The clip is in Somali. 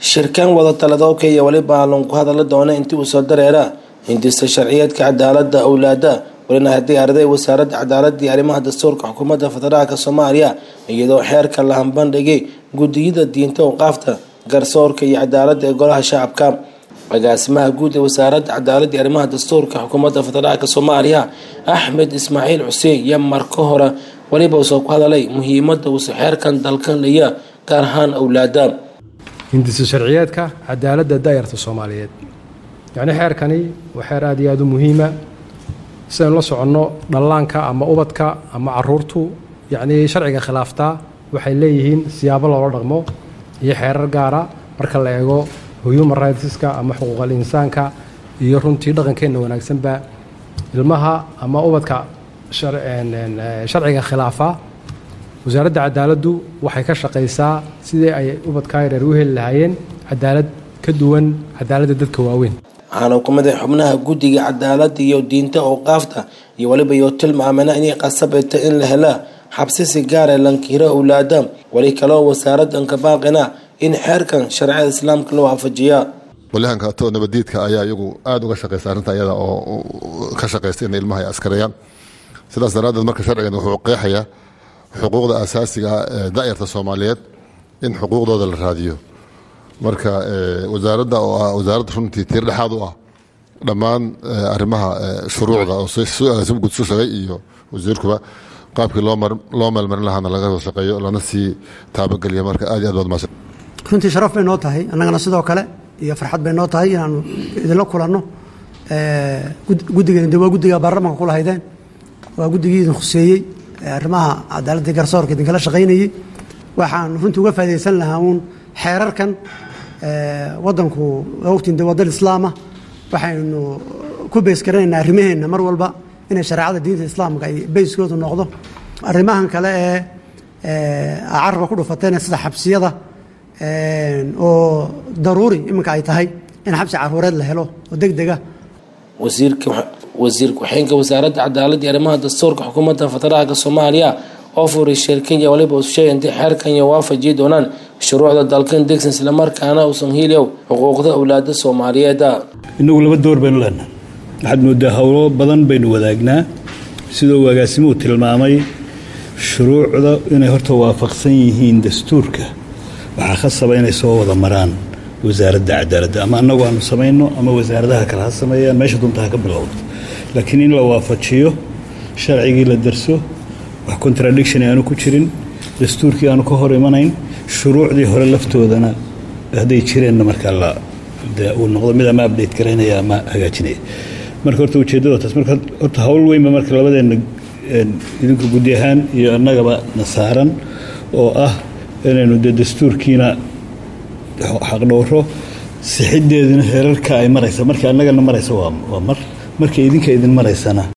shirkan wada taladooka iyo waliba ku hadala doona intii uu soo dareera hindista sharciyeedka cadaaladda awlaada walina hadii arday wasaaradda cadaaladda iyo arrimaha dastuurka xukuumadda federaalka Soomaaliya iyadoo xeerka la hanbandhigay gudiyada diinta oo qaafta garsoorka iyo cadaaladda ee golaha shacabka agaasimaha guud ee wasaaradda cadaaladda iyo arrimaha dastuurka xukuumadda federaalka Soomaaliya Axmed Ismaaciil Xuseen iyo marka hore waliba soo ku hadalay muhiimadda uu xeerkan dalkan leeyahay gaar ahaan awlaada hindisa sharciyeedka cadaaladda daayirta Soomaaliyeed يعني xeerkani waa xeer aad iyo aad u muhiim ah sidaan la socono dhalaanka ama ubadka ama caruurtu yani sharciga khilaafta waxay leeyihiin siyaabo loo dhaqmo iyo xeerar gaar ah marka la eego human rightska ama xuquuqul insaanka iyo runtii dhaqankeena wanaagsan ba ilmaha ama ubadka sharciga khilaafa wasaaradda cadaaladdu waxay ka shaqeysaa sidii ay ubadka yaryar u heli lahaayeen cadaalad ka duwan cadaaladda dadka waaweyn waxaana hukuumadda xubnaha guddiga cadaaladda iyo diinta oo qaafta iyo waliba iyo tilmaamana inay qasabta in la helo xabsi si gaar ah lankira awlaada wali kale wasaaraddan ka baaqina in xeerkan sharciga islaamka loo waafajiyo walahanka toona nabadiidka ayaa iyagu aad uga shaqeysay arinta iyada oo ka shaqeystay in ilmaha ay askarayaan sidaas daraaddeed marka sharcigan wuxuu qeexayaa xuquuqda asaasiga ah daayirta Soomaaliyeed in xuquuqdooda la raadiyo marka wasaaradda oo wasaaradda runtii tir dhaxaad u ah dhammaan arrimaha shuruucda oo soo gudsushay iyo wasiirkuba qaabkii loo meelmarin lahaana laga shaqeeyo lana sii taabagaliyo marka aad iyo aad wad maashay runtii sharaf bay noo tahay annagana sidoo kale iyo farxad bay noo tahay inaanu idinla kulanno guddigeena waa guddiga baarlamaanka kula haydeen waa guddigii idin khuseeyey arrimaha cadaaladda garsoorka idinkala shaqaynayay waxaan runtii uga faa'iidaysan lahaa uun xeerarkan waddanku waqtiga waddan islaama waxaynu ku bees garanaynaa arrimaheena mar walba inay shariicada diinta islaamka ay beeskoodu noqdo arrimahan kale carabka ku dhufateen sida xabsiyada oo daruuri iminka ay tahay in xabsi caruureed la helo oo degdeg ah wasiirka waxaynka wasaaradda cadaaladda iyo arrimaha dastuurka xukuumadda federaalka Soomaaliya oo furay shirkan iyo waliba uu sheegay in xeerkan ay waafajiyo doonaan shuruucda dalkan degsan isla markaana uu san heliyo xuquuqda awlaada Soomaaliyeed inagu laba door baynu leenahay waxaad moodaa hawlo badan baynu wadaagnaa sidoo agaasimuhu tilmaamay shuruucda inay horta waafaqsan yihiin dastuurka waxa khasaba inay soo wada maraan wasaaradda cadaaladda ama anagu aanu sameeyno ama wasaaradaha kale ha sameeyaan meesha dunta ka bilowdo laakiin in la waafajiyo sharcigii la darso wax contradiction aanu ku jirin dastuurkii aanu ka hor imanayn shuruucdii hore laftoodana haday jireen marka la uu noqdo mid ama update gareynaya ama hagaajinaya marka horta ujeedada taas marka horta hawl weyn marka labadeena idinku gudi ahaan iyo annagaba nasaaran oo ah inaynu dastuurkiina xaq dhowro sixideedina heerarka ay maraysa marka annagana maraysa waa marka idinka idin maraysana